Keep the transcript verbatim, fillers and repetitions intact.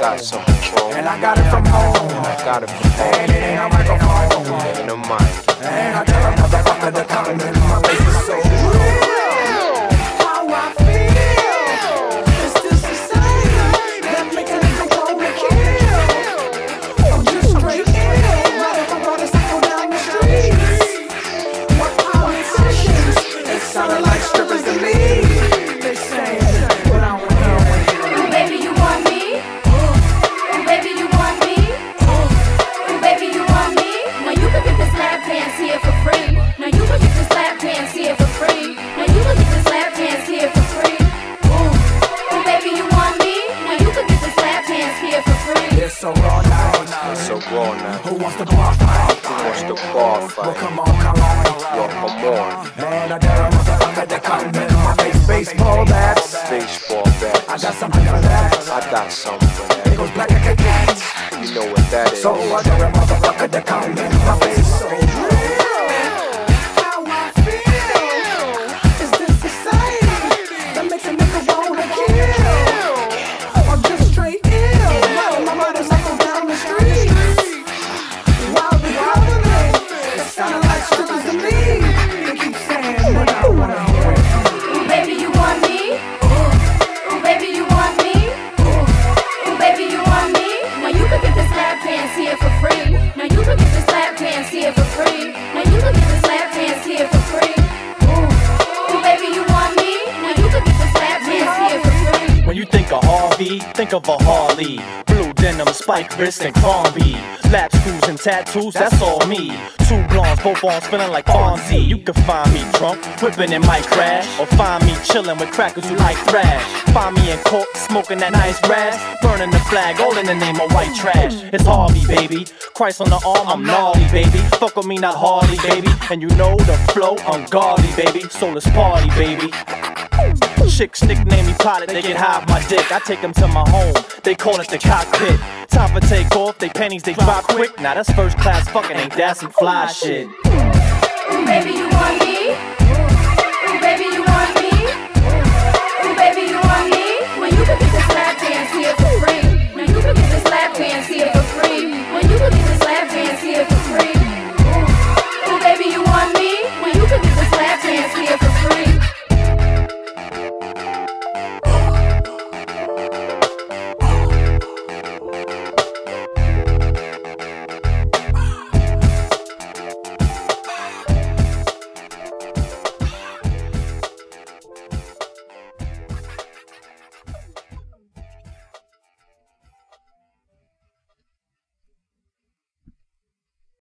got something wrong. And I got it from home. I got it from home. And it ain't a microphone. It ain't a mic. And I tell a motherfucker to come in my face is so real. How I feel. It's this society that makes a nigga wanna kill. I'm just straight ill. Right if I brought a cycle down the street. What politicians? It sounded like strippers to me. They say, but I don't hear it. Ooh, baby, you want me? Ooh, baby, you want me? Ooh, baby, you want me? Now you can get this lap dance here for free. Now you can get this lap dance here for free. Now you can get this lap dance here for free. Ooh, ooh, baby, you want me? Now you can get this lap dance here for free. It's so raw now. It's so raw now. Who wants to bar fight? Who wants to bar Well, fight? come on, come on. Yo, come on. Man, I dare a motherfucker to come in my face. Baseball bats. Baseball bat. I got something for that. I got something for It that. goes black like a cat. You know what that is. So I dare a motherfucker to come in my face. So real. How I feel. Is this society that makes a nigga wanna kill? I'm just straight ill. Riding my motorcycle down the street. Wild and government. It sounded like strippers to me. They keep saying, but I don't wanna hear it. Ooh, baby, you want me? Ooh, baby, you want me? Ooh, baby, you want me? Now you can get this lap dance here for free. Now you can get this lap dance here for free. Now you can get this lap dance here for free. Ooh, ooh, baby, you want me? Now you can get this lap dance here for free. When you think of Harvey, think of a Harley. Blue denim, spike wrist, and Crombie. Lap screws and tattoos, that's all me. Two blondes, both arms feeling like Fonzie. You can find me drunk, whipping in my crash. Or find me chilling with crackers who like thrash. Find me in court, smoking that nice grass. Burning the flag, all in the name of white trash. It's Harvey, baby. Christ on the arm, I'm gnarly, baby. Fuck with me, not Harley, baby. And you know the flow, ungodly, baby. So let's party, baby. Chicks nickname me pilot, they get high off my dick. I take them to my home, they call it the cockpit. Time for takeoff, they panties, they drop quick. Now that's first class fucking, ain't that some fly shit? Ooh, baby, you want me? Ooh, baby, you want me? Ooh, baby, you want me? When you can get this